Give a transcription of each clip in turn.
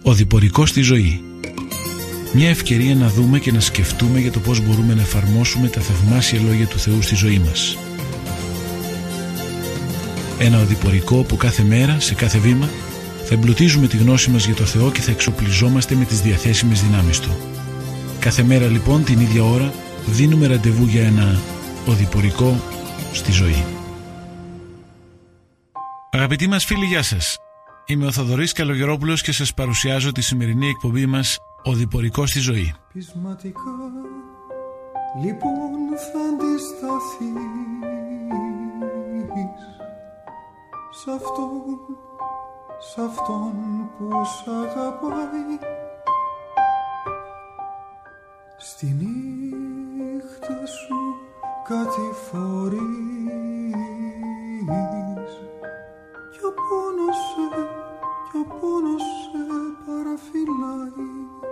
Οδηπορικό στη ζωή. Μια ευκαιρία να δούμε και να σκεφτούμε για το πώς μπορούμε να εφαρμόσουμε τα θαυμάσια λόγια του Θεού στη ζωή μας. Ένα οδηπορικό που κάθε μέρα, σε κάθε βήμα, θα εμπλουτίζουμε τη γνώση μας για το Θεό και θα εξοπλιζόμαστε με τις διαθέσιμες δυνάμεις Του. Κάθε μέρα λοιπόν την ίδια ώρα δίνουμε ραντεβού για ένα οδηπορικό στη ζωή. Αγαπητοί μας φίλοι, γεια σας. Είμαι ο Θοδωρής Καλογερόπουλος και σας παρουσιάζω τη σημερινή εκπομπή μας Οδηπορικό στη ζωή. Πεισματικά λοιπόν θα αντισταθείς σ' αυτόν που σ' αγαπάει, στη νύχτα σου κατηφορείς κι ο πόνος σε παραφυλάει.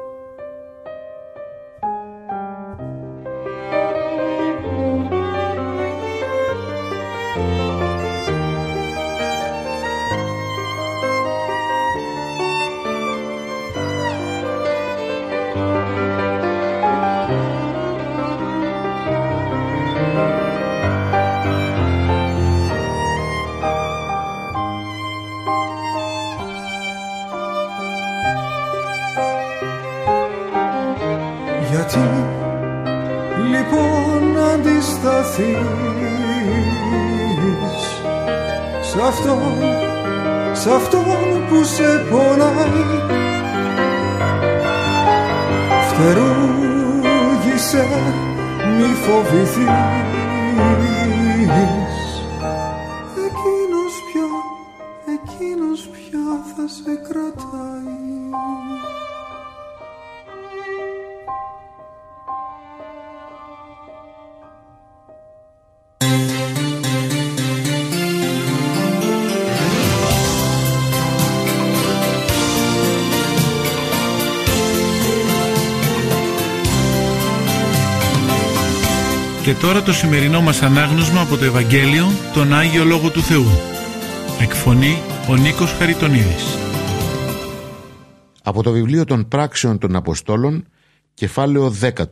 Γιατί λοιπόν αντισταθείς σ' αυτόν που σε πονάει, φτερούγησε, μη φοβηθείς, εκείνος πια θα σε κρατάει. Και τώρα το σημερινό μας ανάγνωσμα από το Ευαγγέλιο, τον Άγιο Λόγο του Θεού. Εκφωνεί ο Νίκος Χαριτονίδης. Από το βιβλίο των Πράξεων των Αποστόλων, κεφάλαιο 10.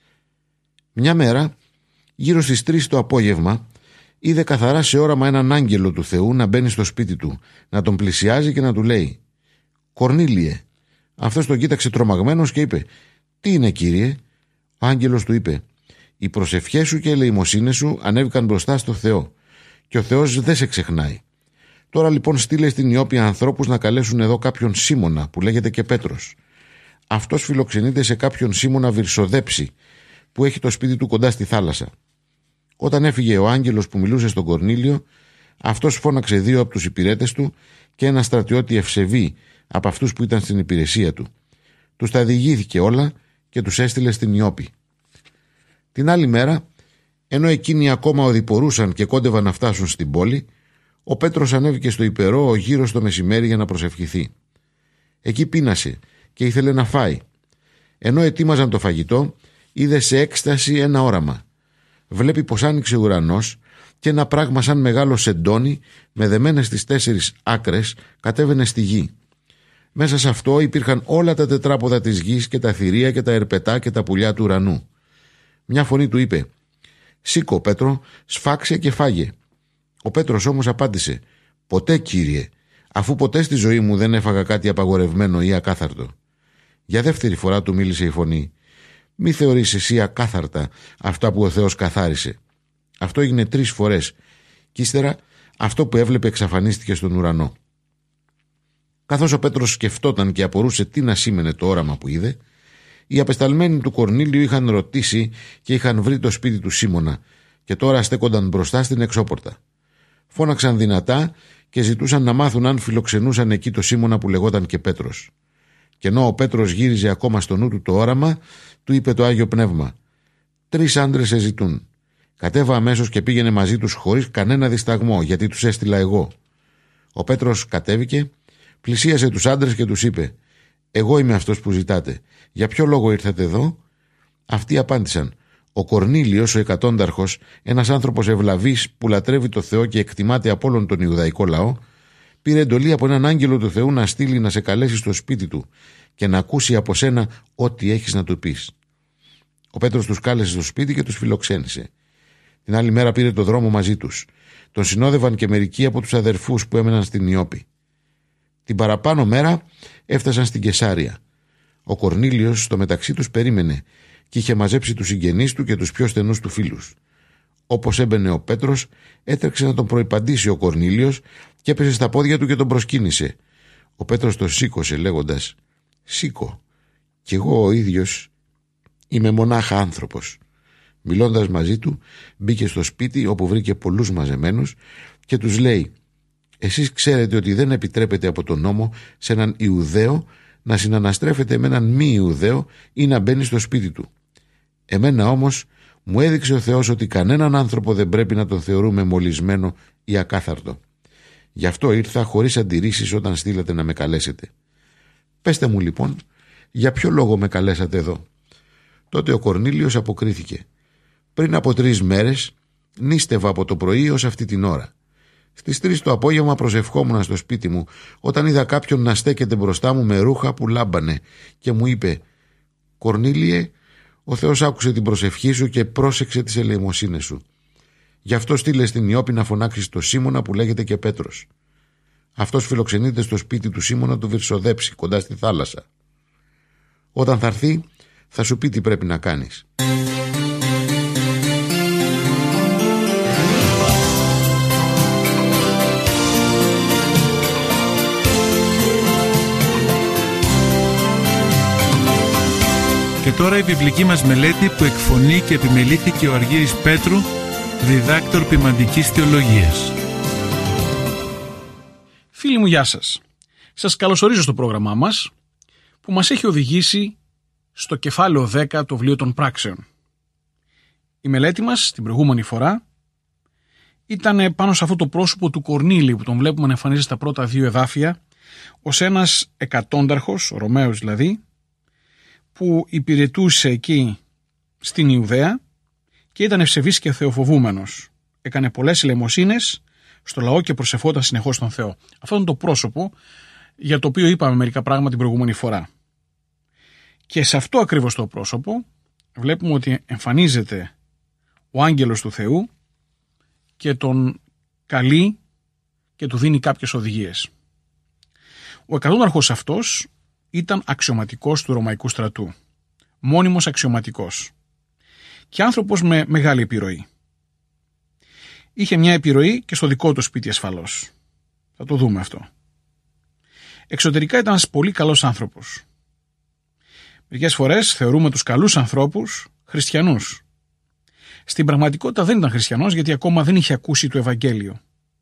Μια μέρα, γύρω στις 3 το απόγευμα, είδε καθαρά σε όραμα έναν άγγελο του Θεού να μπαίνει στο σπίτι του, να τον πλησιάζει και να του λέει «Κορνήλιε». Αυτός τον κοίταξε τρομαγμένος και είπε «Τι είναι, Κύριε?» Ο άγγελος του είπε «Οι προσευχές σου και οι ελεημοσύνες σου ανέβηκαν μπροστά στο Θεό και ο Θεός δεν σε ξεχνάει. Τώρα λοιπόν στείλε στην Ιώπη ανθρώπους να καλέσουν εδώ κάποιον Σίμωνα που λέγεται και Πέτρος. Αυτός φιλοξενείται σε κάποιον Σίμωνα Βυρσοδέψη που έχει το σπίτι του κοντά στη θάλασσα». Όταν έφυγε ο άγγελος που μιλούσε στον Κορνήλιο, αυτός φώναξε 2 από τους υπηρέτες του και ένα στρατιώτη ευσεβή από αυτούς που ήταν στην υπηρεσία του. Τους τα διηγήθηκε όλα και τους έστειλε στην Ιώπη. Την άλλη μέρα, ενώ εκείνοι ακόμα οδηπορούσαν και κόντευαν να φτάσουν στην πόλη, ο Πέτρος ανέβηκε στο υπερό γύρω στο μεσημέρι για να προσευχηθεί. Εκεί πείνασε και ήθελε να φάει. Ενώ ετοίμαζαν το φαγητό, είδε σε έκσταση ένα όραμα. Βλέπει πως άνοιξε ο ουρανός και ένα πράγμα σαν μεγάλο σεντόνι με δεμένες στις 4 άκρες κατέβαινε στη γη. Μέσα σε αυτό υπήρχαν όλα τα τετράποδα της γης και τα θηρία και τα ερπετά και τα πουλιά του ουρανού. Μια φωνή του είπε «Σήκω, Πέτρο, σφάξε και φάγε». Ο Πέτρος όμως απάντησε «Ποτέ, Κύριε, αφού ποτέ στη ζωή μου δεν έφαγα κάτι απαγορευμένο ή ακάθαρτο». Για δεύτερη φορά του μίλησε η φωνή «Μη θεωρείς εσύ ακάθαρτα αυτά που ο Θεός καθάρισε». Αυτό έγινε 3 φορές και ύστερα αυτό που έβλεπε εξαφανίστηκε στον ουρανό. Καθώς ο Πέτρος σκεφτόταν και απορούσε τι να σήμαινε το όραμα που είδε, οι απεσταλμένοι του Κορνήλιου είχαν ρωτήσει και είχαν βρει το σπίτι του Σίμωνα και τώρα στέκονταν μπροστά στην εξώπορτα. Φώναξαν δυνατά και ζητούσαν να μάθουν αν φιλοξενούσαν εκεί το Σίμωνα που λεγόταν και Πέτρος. Και ενώ ο Πέτρος γύριζε ακόμα στο νου του το όραμα, του είπε το Άγιο Πνεύμα «3 άντρες σε ζητούν. Κατέβα αμέσως και πήγαινε μαζί τους χωρίς κανένα δισταγμό, γιατί τους έστειλα εγώ». Ο Πέτρος κατέβηκε, πλησίασε τους άντρες και τους είπε «Εγώ είμαι αυτός που ζητάτε. Για ποιο λόγο ήρθατε εδώ?» Αυτοί απάντησαν «Ο Κορνήλιος, ο εκατόνταρχος, ένας άνθρωπος ευλαβής που λατρεύει το Θεό και εκτιμάται από όλον τον Ιουδαϊκό λαό, πήρε εντολή από έναν άγγελο του Θεού να στείλει να σε καλέσει στο σπίτι του και να ακούσει από σένα ό,τι έχεις να του πεις. Ο Πέτρος τους κάλεσε στο σπίτι και τους φιλοξένησε. Την άλλη μέρα πήρε το δρόμο μαζί τους. Τον συνόδευαν και μερικοί από τους αδερφούς που έμεναν στην Ιώπη. Την παραπάνω μέρα έφτασαν στην Κεσάρια. Ο Κορνήλιος στο μεταξύ τους περίμενε και είχε μαζέψει τους συγγενείς του και τους πιο στενούς του φίλους. Όπως έμπαινε ο Πέτρος, έτρεξε να τον προϋπαντήσει ο Κορνήλιος και έπεσε στα πόδια του και τον προσκύνησε. Ο Πέτρος το σήκωσε λέγοντας «Σήκω, κι εγώ ο ίδιος είμαι μονάχα άνθρωπος». Μιλώντας μαζί του, μπήκε στο σπίτι όπου βρήκε πολλούς μαζεμένους και τους λέει «Εσείς ξέρετε ότι δεν επιτρέπεται από τον νόμο σε έναν Ιουδαίο να συναναστρέφεται με έναν μη Ιουδαίο ή να μπαίνει στο σπίτι του. Εμένα όμως μου έδειξε ο Θεός ότι κανέναν άνθρωπο δεν πρέπει να τον θεωρούμε μολυσμένο ή ακάθαρτο. Γι' αυτό ήρθα χωρίς αντιρρήσεις όταν στείλατε να με καλέσετε. Πέστε μου λοιπόν, για ποιο λόγο με καλέσατε εδώ?» Τότε ο Κορνήλιος αποκρίθηκε «Πριν από 3 μέρες νήστευα από το πρωί ως αυτή την ώρα. Στις 3 το απόγευμα προσευχόμουν στο σπίτι μου όταν είδα κάποιον να στέκεται μπροστά μου με ρούχα που λάμπανε και μου είπε «Κορνήλιε, ο Θεός άκουσε την προσευχή σου και πρόσεξε τις ελεημοσύνες σου. Γι' αυτό στείλε στην Ιώπη να φωνάξεις το Σίμωνα που λέγεται και Πέτρος. Αυτός φιλοξενείται στο σπίτι του Σίμωνα του Βυρσοδέψη κοντά στη θάλασσα. Όταν θα έρθει θα σου πει τι πρέπει να κάνεις». Και τώρα η βιβλική μας μελέτη που εκφωνεί και επιμελήθηκε ο Αργύρης Πέτρου, διδάκτορ ποιμαντικής θεολογίας. Φίλοι μου, γεια σας. Σας καλωσορίζω στο πρόγραμμά μας που μας έχει οδηγήσει στο κεφάλαιο 10 το βιβλίο των πράξεων. Η μελέτη μας την προηγούμενη φορά ήταν πάνω σε αυτό το πρόσωπο του Κορνήλιου που τον βλέπουμε να εμφανίζεται στα πρώτα 2 εδάφια ως ένας εκατόνταρχος, ο Ρωμαίος δηλαδή, που υπηρετούσε εκεί στην Ιουδαία και ήταν ευσεβής και θεοφοβούμενος. Έκανε πολλές ελεημοσύνες στο λαό και προσευχόταν συνεχώς στον Θεό. Αυτό είναι το πρόσωπο για το οποίο είπαμε μερικά πράγματα την προηγούμενη φορά. Και σε αυτό ακριβώς το πρόσωπο βλέπουμε ότι εμφανίζεται ο άγγελος του Θεού και τον καλεί και του δίνει κάποιες οδηγίες. Ο εκατόνταρχος αυτός ήταν αξιωματικός του Ρωμαϊκού στρατού, μόνιμος αξιωματικός και άνθρωπος με μεγάλη επιρροή. Είχε μια επιρροή και στο δικό του σπίτι ασφαλώς. Θα το δούμε αυτό. Εξωτερικά ήταν ένας πολύ καλός άνθρωπος. Μερικές φορές θεωρούμε τους καλούς ανθρώπους χριστιανούς. Στην πραγματικότητα δεν ήταν χριστιανός γιατί ακόμα δεν είχε ακούσει το Ευαγγέλιο.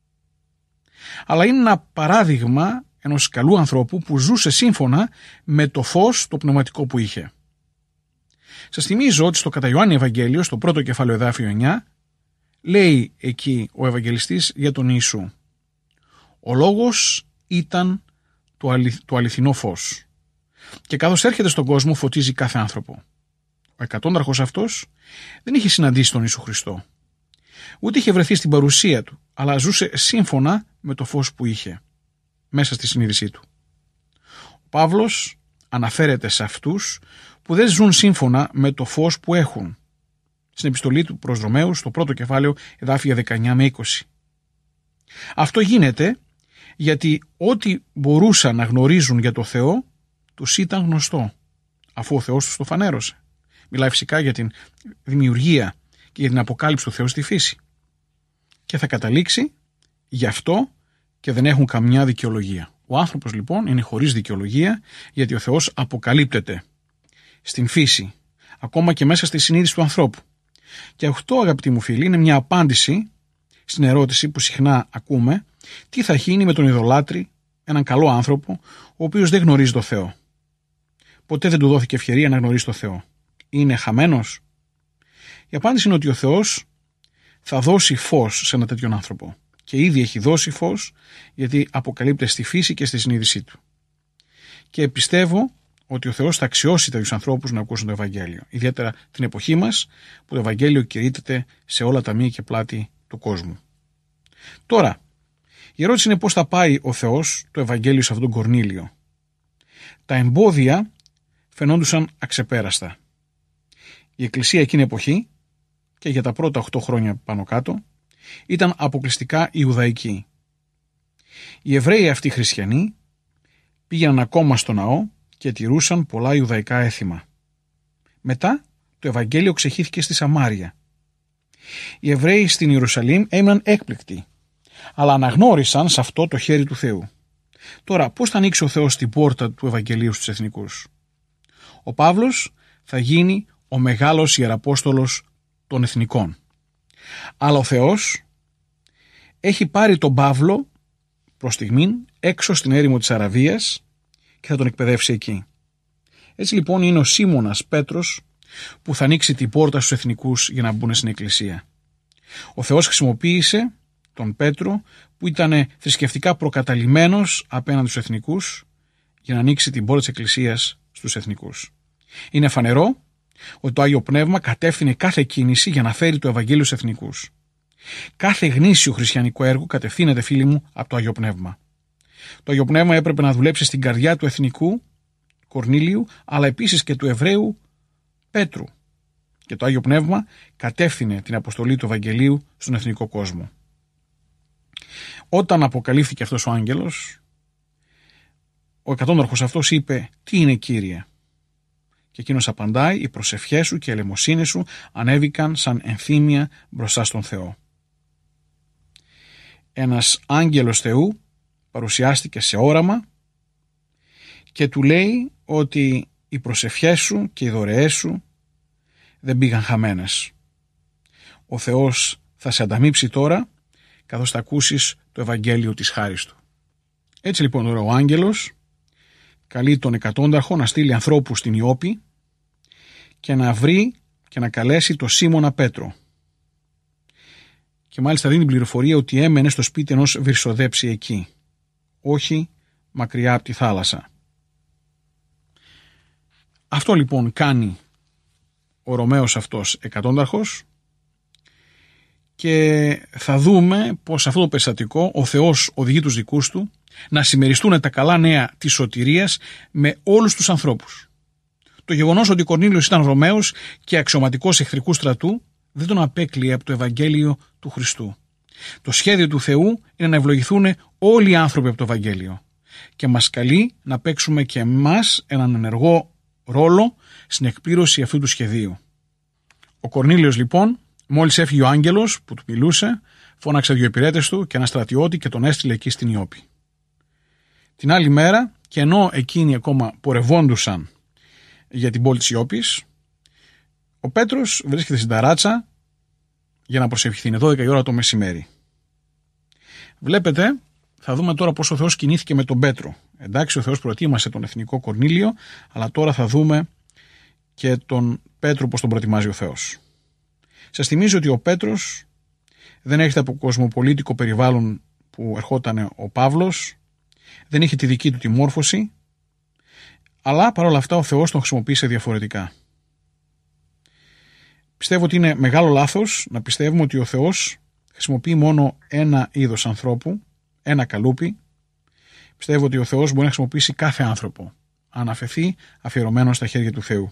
Αλλά είναι ένα παράδειγμα ενός καλού ανθρώπου που ζούσε σύμφωνα με το φως το πνευματικό που είχε. Σας θυμίζω ότι στο κατά Ιωάννη Ευαγγέλιο, στο πρώτο κεφάλαιο εδάφιο 9, λέει εκεί ο Ευαγγελιστής για τον Ιησού. Ο λόγος ήταν το αληθινό φως και καθώς έρχεται στον κόσμο φωτίζει κάθε άνθρωπο. Ο εκατόνταρχος αυτός δεν είχε συναντήσει τον Ιησού Χριστό. Ούτε είχε βρεθεί στην παρουσία του, αλλά ζούσε σύμφωνα με το φως που είχε μέσα στη συνείδησή του. Ο Παύλος αναφέρεται σε αυτούς που δεν ζουν σύμφωνα με το φως που έχουν. Στην επιστολή του προς Ρωμαίους, στο πρώτο κεφάλαιο, εδάφια 19 με 20. Αυτό γίνεται γιατί ό,τι μπορούσαν να γνωρίζουν για το Θεό, τους ήταν γνωστό, αφού ο Θεός τους το φανέρωσε. Μιλάει φυσικά για την δημιουργία και για την αποκάλυψη του Θεού στη φύση. Και θα καταλήξει γι' αυτό και δεν έχουν καμιά δικαιολογία. Ο άνθρωπος λοιπόν είναι χωρίς δικαιολογία γιατί ο Θεός αποκαλύπτεται στην φύση, ακόμα και μέσα στη συνείδηση του ανθρώπου. Και αυτό, αγαπητοί μου φίλοι, είναι μια απάντηση στην ερώτηση που συχνά ακούμε: τι θα γίνει με τον ειδωλάτρη, έναν καλό άνθρωπο, ο οποίος δεν γνωρίζει το Θεό. Ποτέ δεν του δόθηκε ευκαιρία να γνωρίσει το Θεό. Είναι χαμένος? Η απάντηση είναι ότι ο Θεός θα δώσει φως σε έναν τέτοιον άνθρωπο. Και ήδη έχει δώσει φως, γιατί αποκαλύπτεται στη φύση και στη συνείδησή του. Και πιστεύω ότι ο Θεός θα αξιώσει τέτοιους ανθρώπους να ακούσουν το Ευαγγέλιο. Ιδιαίτερα την εποχή μας, που το Ευαγγέλιο κηρύττεται σε όλα τα μήκη και πλάτη του κόσμου. Τώρα, Η ερώτηση είναι πώς θα πάει ο Θεός το Ευαγγέλιο σε αυτόν τον Κορνήλιο. Τα εμπόδια φαινόντουσαν αξεπέραστα. Η Εκκλησία εκείνη εποχή, και για τα πρώτα 8 χρόνια πάνω κάτω, ήταν αποκλειστικά Ιουδαϊκή. Οι Εβραίοι αυτοί χριστιανοί πήγαιναν ακόμα στο ναό και τηρούσαν πολλά Ιουδαϊκά έθιμα. Μετά το Ευαγγέλιο ξεχύθηκε στη Σαμάρια. Οι Εβραίοι στην Ιερουσαλήμ έμειναν έκπληκτοι, αλλά αναγνώρισαν σε αυτό το χέρι του Θεού. Τώρα, πώς θα ανοίξει ο Θεός την πόρτα του Ευαγγελίου στους εθνικούς? Ο Παύλος θα γίνει ο μεγάλος ιεραπόστολος των εθνικών. Αλλά ο Θεός έχει πάρει τον Παύλο προς στιγμήν έξω στην έρημο της Αραβίας και θα τον εκπαιδεύσει εκεί. Έτσι λοιπόν είναι ο Σίμωνας Πέτρος που θα ανοίξει την πόρτα στους εθνικούς για να μπουν στην Εκκλησία. Ο Θεός χρησιμοποίησε τον Πέτρο που ήταν θρησκευτικά προκαταλημένος απέναντι στους εθνικούς για να ανοίξει την πόρτα της Εκκλησίας στους εθνικούς. Είναι φανερό ότι το Άγιο Πνεύμα κατεύθυνε κάθε κίνηση για να φέρει το Ευαγγέλιο στους εθνικούς. Κάθε γνήσιο χριστιανικό έργο κατευθύνεται, φίλοι μου, από το Άγιο Πνεύμα. Το Άγιο Πνεύμα έπρεπε να δουλέψει στην καρδιά του εθνικού Κορνήλιου, αλλά επίσης και του Εβραίου Πέτρου. Και το Άγιο Πνεύμα κατεύθυνε την αποστολή του Ευαγγελίου στον εθνικό κόσμο. Όταν αποκαλύφθηκε αυτός ο άγγελος, ο εκατόνταρχος αυτός είπε: «Τι είναι, Κύριε?» Και εκείνος απαντάει: «Οι προσευχές σου και η ελεημοσύνη σου ανέβηκαν σαν ενθύμια μπροστά στον Θεό». Ένας άγγελος Θεού παρουσιάστηκε σε όραμα και του λέει ότι οι προσευχές σου και οι δωρεές σου δεν πήγαν χαμένες. Ο Θεός θα σε ανταμείψει τώρα καθώς θα ακούσεις το Ευαγγέλιο της χάρης του. Έτσι λοιπόν τώρα ο άγγελος καλεί τον εκατόνταρχο να στείλει ανθρώπους στην Ιώπη και να βρει και να καλέσει τον Σίμωνα Πέτρο. Και μάλιστα δίνει την πληροφορία ότι έμενε στο σπίτι ενός βυρσοδέψη εκεί, όχι μακριά από τη θάλασσα. Αυτό λοιπόν κάνει ο Ρωμαίος αυτός εκατόνταρχος και θα δούμε πως αυτό το περιστατικό ο Θεός οδηγεί τους δικούς του να συμμεριστούν τα καλά νέα της σωτηρίας με όλους τους ανθρώπους. Το γεγονός ότι ο Κορνήλιος ήταν Ρωμαίος και αξιωματικός εχθρικού στρατού δεν τον απέκλειε από το Ευαγγέλιο του Χριστού. Το σχέδιο του Θεού είναι να ευλογηθούν όλοι οι άνθρωποι από το Ευαγγέλιο και μας καλεί να παίξουμε και εμάς έναν ενεργό ρόλο στην εκπλήρωση αυτού του σχεδίου. Ο Κορνήλιος λοιπόν, μόλις έφυγε ο άγγελος που του μιλούσε, φώναξε 2 υπηρέτες του και ένα στρατιώτη και τον έστειλε εκεί στην Ιώπη. Την άλλη μέρα, και ενώ εκείνοι ακόμα πορευόντουσαν για την πόλη της Ιώπης, ο Πέτρος βρίσκεται στην ταράτσα για να προσευχηθεί. Είναι 12 η ώρα το μεσημέρι. Βλέπετε, θα δούμε τώρα πώς ο Θεός κινήθηκε με τον Πέτρο. Εντάξει, ο Θεός προετοίμασε τον εθνικό Κορνήλιο, αλλά τώρα θα δούμε και τον Πέτρο πώς τον προετοιμάζει ο Θεός. Σας θυμίζω ότι ο Πέτρος δεν έρχεται από κοσμοπολίτικο περιβάλλον που ερχόταν ο Παύλος, δεν είχε τη δική του τη μόρφωση, αλλά παρόλα αυτά ο Θεός τον χρησιμοποίησε διαφορετικά. Πιστεύω ότι είναι μεγάλο λάθος να πιστεύουμε ότι ο Θεός χρησιμοποιεί μόνο ένα είδος ανθρώπου, ένα καλούπι. Πιστεύω ότι ο Θεός μπορεί να χρησιμοποιήσει κάθε άνθρωπο, αν αφαιθεί αφιερωμένο στα χέρια του Θεού.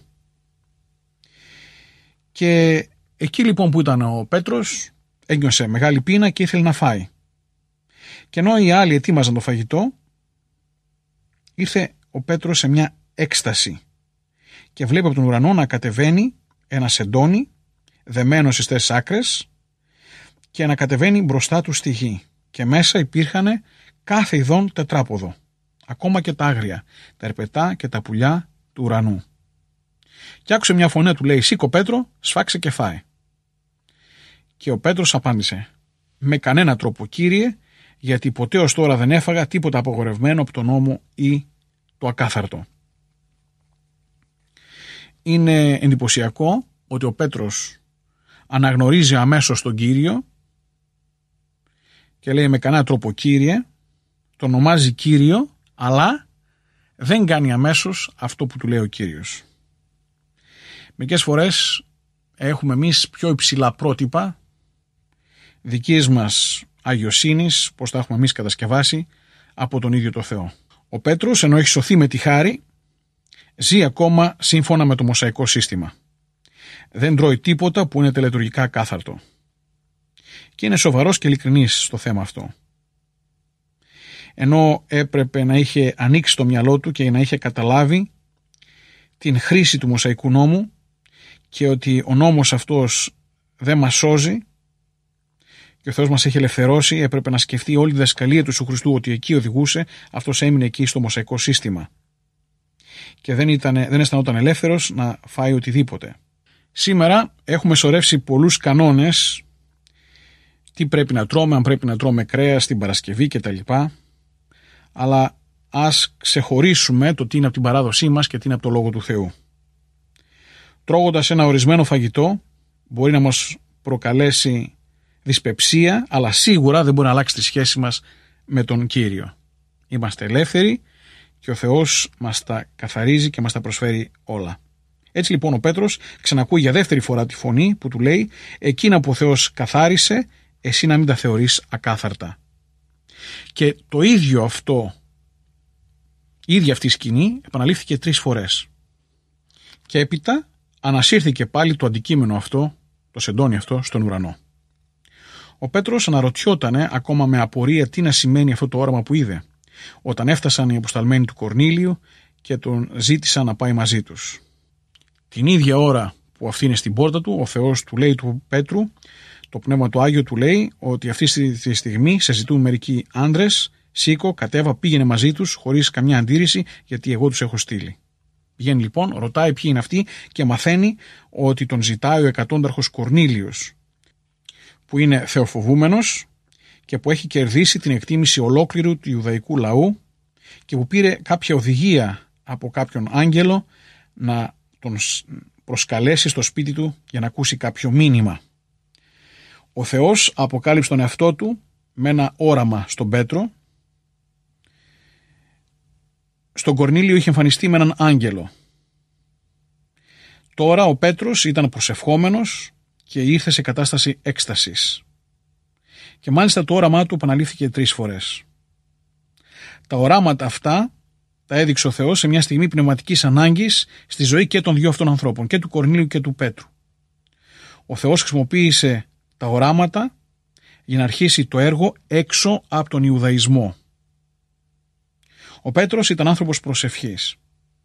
Και εκεί λοιπόν που ήταν ο Πέτρος, ένιωσε μεγάλη πείνα και ήθελε να φάει. Και ενώ οι άλλοι ετοίμαζαν το φαγητό, ήρθε ο Πέτρος σε μια έκσταση και βλέπει από τον ουρανό να κατεβαίνει ένα σεντόνι δεμένο στις 4 άκρες και να κατεβαίνει μπροστά του στη γη. Και μέσα υπήρχαν κάθε ειδών τετράποδο, ακόμα και τα άγρια, τα ερπετά και τα πουλιά του ουρανού. Και άκουσε μια φωνή του λέει: «Σήκω Πέτρο, σφάξε και φάε». Και ο Πέτρος απάντησε: «Με κανένα τρόπο, Κύριε, γιατί ποτέ ως τώρα δεν έφαγα τίποτα απογορευμένο από τον νόμο ή το ακάθαρτο». Είναι εντυπωσιακό ότι ο Πέτρος αναγνωρίζει αμέσως τον Κύριο και λέει με κανένα τρόπο Κύριε, τον ονομάζει Κύριο, αλλά δεν κάνει αμέσως αυτό που του λέει ο Κύριος. Μερικές φορές έχουμε εμείς πιο υψηλά πρότυπα δικής μας αγιοσύνης, πώς τα έχουμε εμείς κατασκευάσει, από τον ίδιο το Θεό. Ο Πέτρος, ενώ έχει σωθεί με τη χάρη, ζει ακόμα σύμφωνα με το μοσαϊκό σύστημα. Δεν τρώει τίποτα που είναι τελετουργικά κάθαρτο. Και είναι σοβαρός και ειλικρινής στο θέμα αυτό. Ενώ έπρεπε να είχε ανοίξει το μυαλό του και να είχε καταλάβει την χρήση του μοσαϊκού νόμου και ότι ο νόμος αυτός δεν μας σώζει και ο Θεός μας έχει ελευθερώσει, έπρεπε να σκεφτεί όλη τη διδασκαλία του Ιησού Χριστού ότι εκεί οδηγούσε, αυτός έμεινε εκεί στο μοσαϊκό σύστημα και δεν αισθανόταν ελεύθερος να φάει οτιδήποτε. Σήμερα έχουμε σωρεύσει πολλούς κανόνες, τι πρέπει να τρώμε, αν πρέπει να τρώμε κρέας την Παρασκευή κτλ. Αλλά ας ξεχωρίσουμε το τι είναι από την παράδοσή μας και τι είναι από το Λόγο του Θεού. Τρώγοντας ένα ορισμένο φαγητό μπορεί να μας προκαλέσει δυσπεψία, αλλά σίγουρα δεν μπορεί να αλλάξει τη σχέση μας με τον Κύριο. Είμαστε ελεύθεροι και ο Θεός μας τα καθαρίζει και μας τα προσφέρει όλα. Έτσι λοιπόν ο Πέτρος ξανακούει για δεύτερη φορά τη φωνή που του λέει «Εκείνα που ο Θεός καθάρισε, εσύ να μην τα θεωρείς ακάθαρτα». Και το ίδιο αυτό, η ίδια αυτή η σκηνή επαναλήφθηκε 3 φορές. Και έπειτα ανασύρθηκε πάλι το αντικείμενο αυτό, το σεντόνι αυτό, στον ουρανό. Ο Πέτρος αναρωτιότανε ακόμα με απορία τι να σημαίνει αυτό το όραμα που είδε, όταν έφτασαν οι αποσταλμένοι του Κορνήλιου και τον ζήτησαν να πάει μαζί τους. Την ίδια ώρα που αυτή είναι στην πόρτα του, ο Θεός του λέει του Πέτρου, το Πνεύμα του Άγιο του λέει ότι αυτή τη στιγμή σε ζητούν μερικοί άντρες, σήκω, κατέβα, πήγαινε μαζί τους χωρίς καμιά αντίρρηση γιατί εγώ τους έχω στείλει. Πηγαίνει λοιπόν, ρωτάει ποιοι είναι αυτοί και μαθαίνει ότι τον ζητάει ο εκατόνταρχος Κορνήλιος, που είναι θεοφοβούμενος και που έχει κερδίσει την εκτίμηση ολόκληρου του Ιουδαϊκού λαού και που πήρε κάποια οδηγία από κάποιον άγγελο να τον προσκαλέσει στο σπίτι του για να ακούσει κάποιο μήνυμα. Ο Θεός αποκάλυψε τον εαυτό του με ένα όραμα στον Πέτρο. Στον Κορνήλιο είχε εμφανιστεί με έναν άγγελο. Τώρα ο Πέτρος ήταν προσευχόμενος και ήρθε σε κατάσταση έκστασης. Και μάλιστα το όραμά του επαναλήφθηκε 3 φορές. Τα οράματα αυτά τα έδειξε ο Θεός σε μια στιγμή πνευματικής ανάγκης στη ζωή και των 2 αυτών ανθρώπων, και του Κορνήλιου και του Πέτρου. Ο Θεός χρησιμοποίησε τα οράματα για να αρχίσει το έργο έξω από τον Ιουδαϊσμό. Ο Πέτρος ήταν άνθρωπος προσευχής.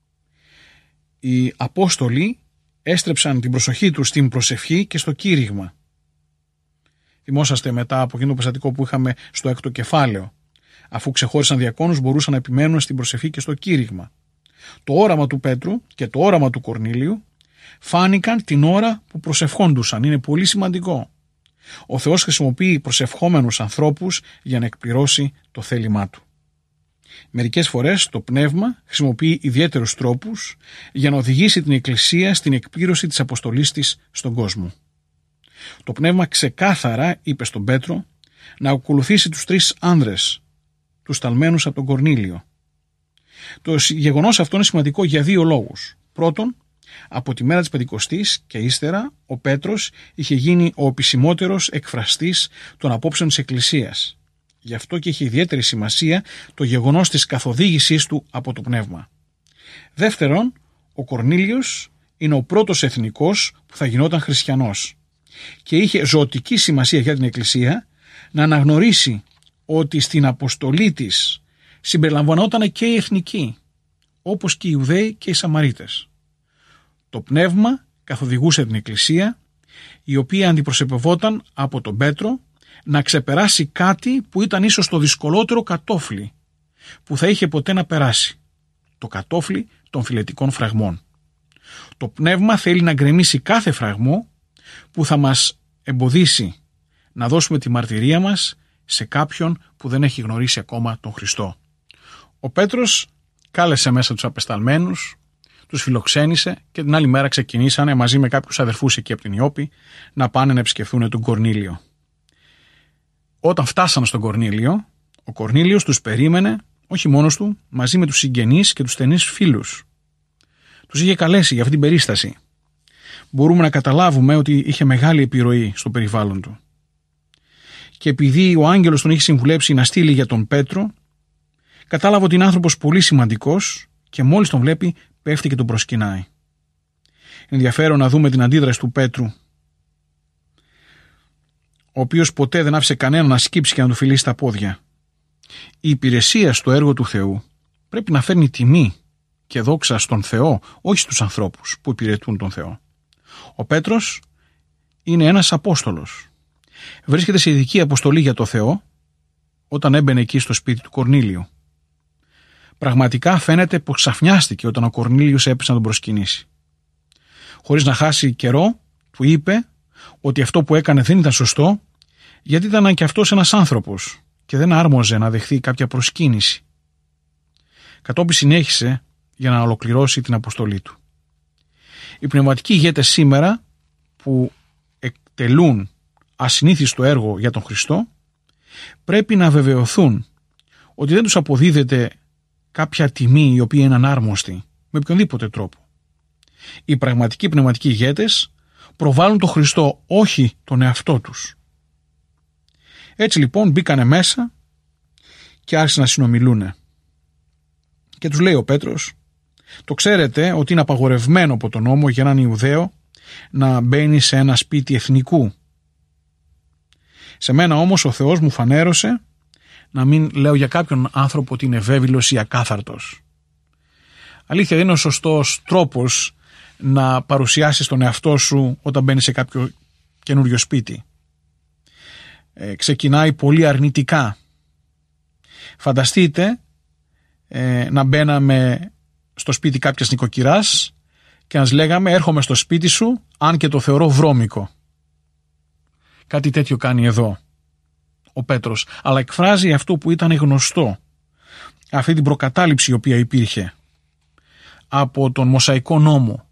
Οι Απόστολοι έστρεψαν την προσοχή τους στην προσευχή και στο κήρυγμα. Θυμόσαστε μετά από εκείνο το περιστατικό που είχαμε στο 6ο κεφάλαιο. Αφού ξεχώρισαν διακόνους, μπορούσαν να επιμένουν στην προσευχή και στο κήρυγμα. Το όραμα του Πέτρου και το όραμα του Κορνήλιου φάνηκαν την ώρα που προσευχόντουσαν. Είναι πολύ σημαντικό. Ο Θεός χρησιμοποιεί προσευχόμενους ανθρώπους για να εκπληρώσει το θέλημά του. Μερικές φορές το Πνεύμα χρησιμοποιεί ιδιαίτερους τρόπους για να οδηγήσει την Εκκλησία στην εκπλήρωση της αποστολής της στον κόσμο. Το Πνεύμα ξεκάθαρα είπε στον Πέτρο να ακολουθήσει τους 3 άνδρες, τους σταλμένους από τον Κορνήλιο. Το γεγονός αυτό είναι σημαντικό για 2 λόγους. Πρώτον, από τη μέρα της Πεντηκοστής και ύστερα ο Πέτρος είχε γίνει ο επισημότερος εκφραστής των απόψεων της Εκκλησίας. Γι' αυτό και έχει ιδιαίτερη σημασία το γεγονός της καθοδήγησής του από το Πνεύμα. Δεύτερον, ο Κορνήλιος είναι ο πρώτος εθνικός που θα γινόταν χριστιανός και είχε ζωτική σημασία για την Εκκλησία να αναγνωρίσει ότι στην αποστολή της συμπεριλαμβανόταν και οι εθνικοί, όπως και οι Ιουδαίοι και οι Σαμαρίτες. Το Πνεύμα καθοδηγούσε την Εκκλησία, η οποία αντιπροσωπευόταν από τον Πέτρο να ξεπεράσει κάτι που ήταν ίσως το δυσκολότερο κατόφλι που θα είχε ποτέ να περάσει. Το κατόφλι των φιλετικών φραγμών. Το Πνεύμα θέλει να γκρεμίσει κάθε φραγμό που θα μας εμποδίσει να δώσουμε τη μαρτυρία μας σε κάποιον που δεν έχει γνωρίσει ακόμα τον Χριστό. Ο Πέτρος κάλεσε μέσα τους απεσταλμένους, τους φιλοξένησε και την άλλη μέρα ξεκινήσανε μαζί με κάποιους αδερφούς εκεί από την Ιώπη να πάνε να επισκεφθούν τον Κορνήλιο. Όταν φτάσαν στον Κορνήλιο, ο Κορνήλιος τους περίμενε, όχι μόνος του, μαζί με τους συγγενείς και τους στενείς φίλους. Τους είχε καλέσει για αυτή την περίσταση. Μπορούμε να καταλάβουμε ότι είχε μεγάλη επιρροή στο περιβάλλον του. και επειδή ο άγγελος τον είχε συμβουλέψει να στείλει για τον Πέτρο, κατάλαβε ότι είναι άνθρωπος πολύ σημαντικός και μόλις τον βλέπει πέφτει και τον προσκυνάει. Είναι ενδιαφέρον να δούμε την αντίδραση του Πέτρου, ο οποίος ποτέ δεν άφησε κανένα να σκύψει και να του φιλήσει τα πόδια. Η υπηρεσία στο έργο του Θεού πρέπει να φέρνει τιμή και δόξα στον Θεό, όχι στους ανθρώπους που υπηρετούν τον Θεό. Ο Πέτρος είναι ένας Απόστολος. Βρίσκεται σε ειδική αποστολή για το Θεό όταν έμπαινε εκεί στο σπίτι του Κορνήλιου. Πραγματικά φαίνεται πως ξαφνιάστηκε όταν ο Κορνήλιος έπεσε να τον προσκυνήσει. Χωρίς να χάσει καιρό, του είπε ότι αυτό που έκανε δεν ήταν σωστό, γιατί ήταν και αυτός ένας άνθρωπος και δεν άρμοζε να δεχθεί κάποια προσκύνηση. Κατόπιν συνέχισε για να ολοκληρώσει την αποστολή του. Οι πνευματικοί ηγέτες σήμερα που εκτελούν ασυνήθιστο έργο για τον Χριστό πρέπει να βεβαιωθούν ότι δεν τους αποδίδεται κάποια τιμή η οποία είναι ανάρμοστη με οποιονδήποτε τρόπο. Οι πραγματικοί πνευματικοί ηγέτες προβάλλουν τον Χριστό, όχι τον εαυτό τους. Έτσι λοιπόν μπήκανε μέσα και άρχισαν να συνομιλούνε. Και τους λέει ο Πέτρος, το ξέρετε ότι είναι απαγορευμένο από τον νόμο για έναν Ιουδαίο να μπαίνει σε ένα σπίτι εθνικού. Σε μένα όμως ο Θεός μου φανέρωσε να μην λέω για κάποιον άνθρωπο ότι είναι βέβηλος ή ακάθαρτος. Αλήθεια, δεν είναι ο σωστός τρόπος να παρουσιάσεις τον εαυτό σου όταν μπαίνεις σε κάποιο καινούριο σπίτι. Ξεκινάει πολύ αρνητικά. Φανταστείτε να μπαίναμε στο σπίτι κάποιας νοικοκυράς και να λέγαμε έρχομαι στο σπίτι σου αν και το θεωρώ βρώμικο. Κάτι τέτοιο κάνει εδώ ο Πέτρος, αλλά εκφράζει αυτό που ήταν γνωστό, αυτή την προκατάληψη η οποία υπήρχε από τον Μωσαϊκό νόμο.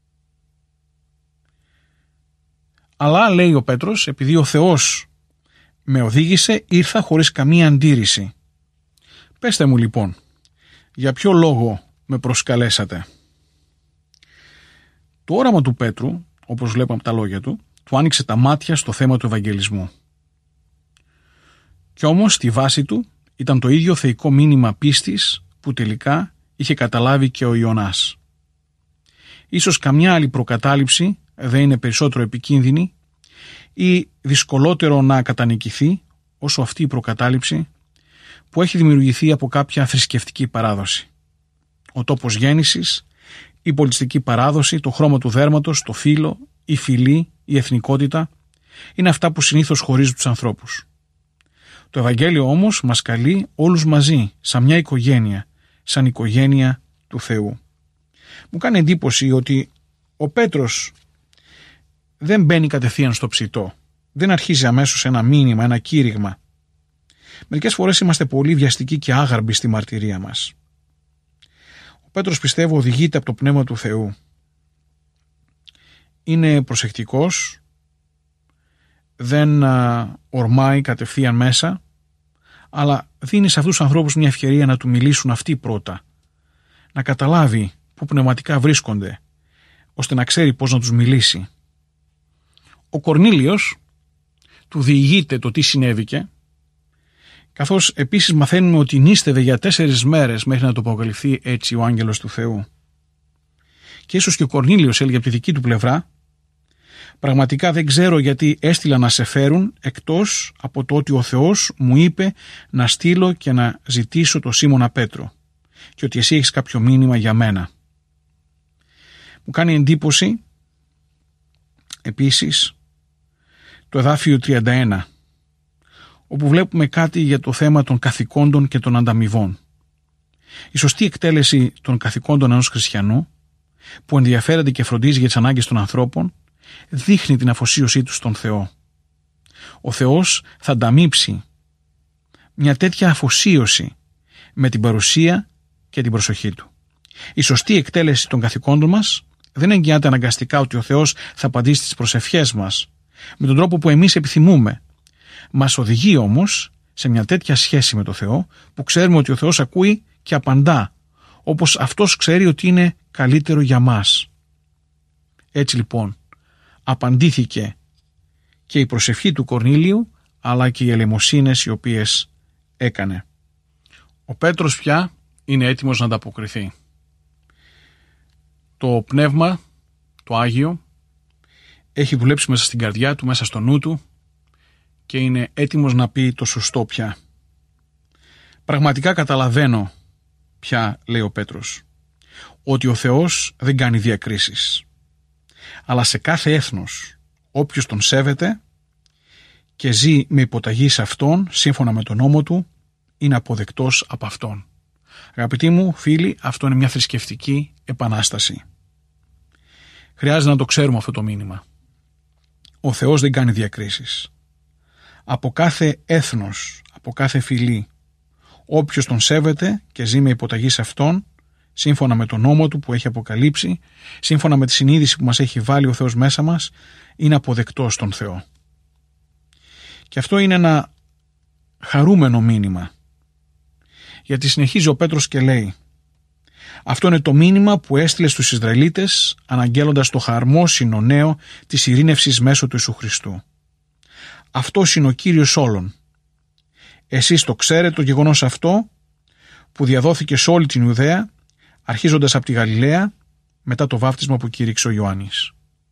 Αλλά λέει ο Πέτρος, επειδή ο Θεός με οδήγησε, ήρθα χωρίς καμία αντίρρηση. Πέστε μου λοιπόν, για ποιο λόγο με προσκαλέσατε? Το όραμα του Πέτρου, όπως βλέπουμε από τα λόγια του, του άνοιξε τα μάτια στο θέμα του Ευαγγελισμού. Κι όμως στη βάση του ήταν το ίδιο θεϊκό μήνυμα πίστης που τελικά είχε καταλάβει και ο Ιωνάς. Ίσως καμιά άλλη προκατάληψη δεν είναι περισσότερο επικίνδυνη ή δυσκολότερο να κατανικηθεί όσο αυτή η προκατάληψη που έχει δημιουργηθεί από κάποια θρησκευτική παράδοση. Ο τόπος γέννησης, η πολιτιστική παράδοση, το χρώμα του δέρματος, το φύλο, η φυλή, η εθνικότητα είναι αυτά που συνήθως χωρίζουν τους ανθρώπους. Το Ευαγγέλιο όμως μας καλεί όλους μαζί, σαν μια οικογένεια, σαν οικογένεια του Θεού. Μου κάνει εντύπωση ότι ο Πέτρος δεν μπαίνει κατευθείαν στο ψητό. Δεν αρχίζει αμέσως ένα μήνυμα, ένα κήρυγμα. Μερικές φορές είμαστε πολύ βιαστικοί και άγαρμποι στη μαρτυρία μας. Ο Πέτρος, πιστεύω, οδηγείται από το Πνεύμα του Θεού. Είναι προσεκτικός, δεν ορμάει κατευθείαν μέσα, αλλά δίνει σε αυτούς τους ανθρώπους μια ευκαιρία να του μιλήσουν αυτοί πρώτα, να καταλάβει πού πνευματικά βρίσκονται, ώστε να ξέρει πώς να τους μιλήσει. Ο Κορνήλιος του διηγείται το τι συνέβηκε, καθώς επίσης μαθαίνουμε ότι νίστευε για 4 μέρες μέχρι να το αποκαλυφθεί έτσι ο άγγελος του Θεού. Και ίσως και ο Κορνήλιος έλεγε από τη δική του πλευρά, πραγματικά δεν ξέρω γιατί έστειλα να σε φέρουν, εκτός από το ότι ο Θεός μου είπε να στείλω και να ζητήσω το Σίμωνα Πέτρο και ότι εσύ έχεις κάποιο μήνυμα για μένα. Μου κάνει εντύπωση επίσης το εδάφιο 31, όπου βλέπουμε κάτι για το θέμα των καθηκόντων και των ανταμοιβών. Η σωστή εκτέλεση των καθηκόντων ενός χριστιανού που ενδιαφέρεται και φροντίζει για τις ανάγκες των ανθρώπων δείχνει την αφοσίωσή του στον Θεό. Ο Θεός θα ανταμείψει μια τέτοια αφοσίωση με την παρουσία και την προσοχή του. Η σωστή εκτέλεση των καθηκόντων μας δεν εγγυάται αναγκαστικά ότι ο Θεός θα απαντήσει στις προσευχές μας με τον τρόπο που εμείς επιθυμούμε. Μας οδηγεί όμως σε μια τέτοια σχέση με τον Θεό που ξέρουμε ότι ο Θεός ακούει και απαντά, όπως Αυτός ξέρει ότι είναι καλύτερο για μας. Έτσι λοιπόν απαντήθηκε και η προσευχή του Κορνήλιου, αλλά και οι ελεημοσύνες οι οποίες έκανε. Ο Πέτρος πια είναι έτοιμος να ανταποκριθεί. Το πνεύμα, το Άγιο, έχει δουλέψει μέσα στην καρδιά του, μέσα στο νου του και είναι έτοιμος να πει το σωστό πια. Πραγματικά καταλαβαίνω πια, λέει ο Πέτρος, ότι ο Θεός δεν κάνει διακρίσεις. Αλλά σε κάθε έθνος, όποιος τον σέβεται και ζει με υποταγή σε Αυτόν, σύμφωνα με τον νόμο Του, είναι αποδεκτός από Αυτόν. Αγαπητοί μου φίλοι, αυτό είναι μια θρησκευτική επανάσταση. Χρειάζεται να το ξέρουμε αυτό το μήνυμα. Ο Θεός δεν κάνει διακρίσεις. Από κάθε έθνος, από κάθε φυλή, όποιος τον σέβεται και ζει με υποταγή σε Αυτόν, σύμφωνα με τον νόμο Του που έχει αποκαλύψει, σύμφωνα με τη συνείδηση που μας έχει βάλει ο Θεός μέσα μας, είναι αποδεκτός στον Θεό. Και αυτό είναι ένα χαρούμενο μήνυμα. Γιατί συνεχίζει ο Πέτρος και λέει: αυτό είναι το μήνυμα που έστειλε στους Ισραηλίτες, αναγγέλλοντας το χαρμόσυνο νέο της ειρήνευσης μέσω του Ιησού Χριστού. Αυτός είναι ο Κύριος όλων. Εσείς το ξέρετε το γεγονός αυτό που διαδόθηκε σε όλη την Ιουδαία, αρχίζοντας από τη Γαλιλαία, μετά το βάφτισμα που κήρυξε ο Ιωάννης.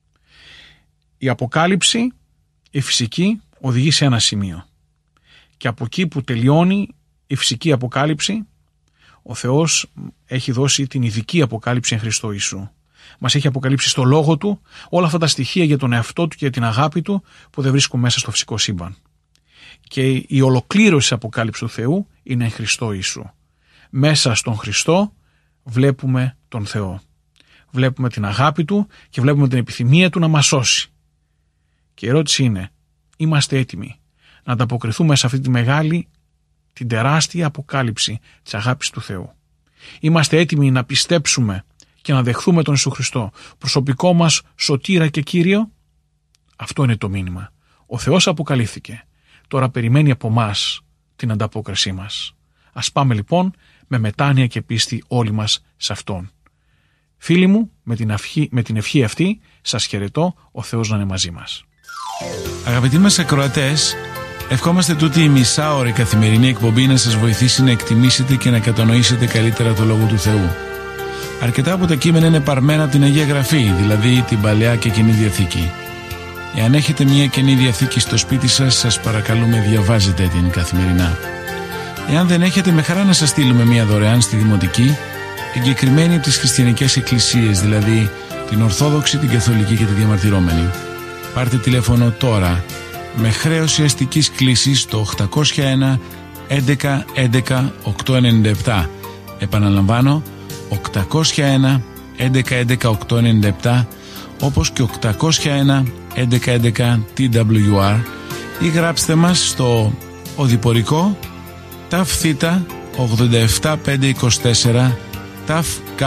Η αποκάλυψη, η φυσική, οδηγεί σε ένα σημείο. Και από εκεί που τελειώνει η φυσική αποκάλυψη, ο Θεός έχει δώσει την ειδική αποκάλυψη εν Χριστώ Ιησού. Μας έχει αποκαλύψει στο Λόγο Του όλα αυτά τα στοιχεία για τον εαυτό Του και την αγάπη Του που δεν βρίσκουν μέσα στο φυσικό σύμπαν. Και η ολοκλήρωση της αποκάλυψης του Θεού είναι εν Χριστώ Ιησού. Μέσα στον Χριστό βλέπουμε τον Θεό. Βλέπουμε την αγάπη Του και βλέπουμε την επιθυμία Του να μας σώσει. Και η ερώτηση είναι, είμαστε έτοιμοι να ανταποκριθούμε σε αυτή τη μεγάλη, την τεράστια αποκάλυψη της αγάπης του Θεού? Είμαστε έτοιμοι να πιστέψουμε και να δεχθούμε τον Ιησού Χριστό προσωπικό μας σωτήρα και Κύριο? Αυτό είναι το μήνυμα. Ο Θεός αποκαλύφθηκε. Τώρα περιμένει από μας την ανταπόκρισή μας. Ας πάμε λοιπόν με μετάνοια και πίστη όλοι μας σε Αυτόν. Φίλοι μου, με την ευχή αυτή σας χαιρετώ, ο Θεός να είναι μαζί μας. Αγαπητοί μας ακροατές, ευχόμαστε τούτη η μισάωρη καθημερινή εκπομπή να σας βοηθήσει να εκτιμήσετε και να κατανοήσετε καλύτερα το Λόγο του Θεού. Αρκετά από τα κείμενα είναι παρμένα από την Αγία Γραφή, δηλαδή την Παλαιά και Καινή Διαθήκη. Εάν έχετε μια Καινή Διαθήκη στο σπίτι σας, σας παρακαλούμε διαβάζετε την καθημερινά. Εάν δεν έχετε, με χαρά να σας στείλουμε μια δωρεάν στη Δημοτική, εγκεκριμένη από τις χριστιανικές εκκλησίες, δηλαδή την Ορθόδοξη, την Καθολική και τη Διαμαρτυρόμενη. Πάρτε τηλέφωνο τώρα με χρέωση αστικής κλήσης στο 801 11 11 897. Επαναλαμβάνω, 801 11 11 897, όπως και 801 11 11 TWR, ή γράψτε μας στο οδηπορικό ΤΑΦ Θ 87524 ΤΑΦ Κ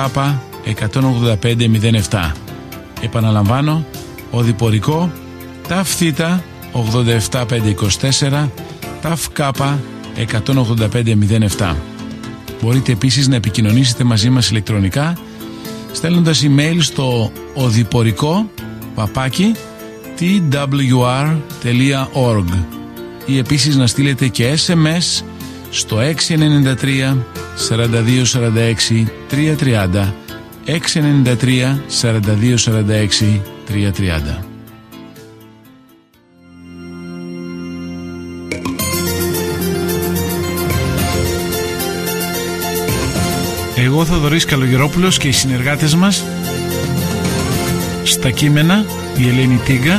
18507. Επαναλαμβάνω, οδηπορικό ΤΑΦ Θ 87524 ΤΑΦ Κ 18507. Μπορείτε επίσης να επικοινωνήσετε μαζί μας ηλεκτρονικά στέλνοντας email στο οδηπορικό@twr.org ή επίσης να στείλετε και SMS στο 693 42 46 330, 693 42 46 330. Εγώ, Θοδωρής Καλογερόπουλος, και οι συνεργάτες μας στα κείμενα, η Ελένη Τίγκα,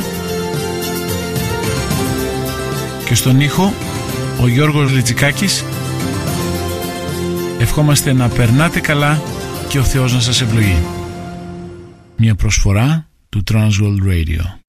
και στον ήχο ο Γιώργος Λιτζικάκης, ευχόμαστε να περνάτε καλά και ο Θεός να σας ευλογεί. Μια προσφορά του Transworld Radio.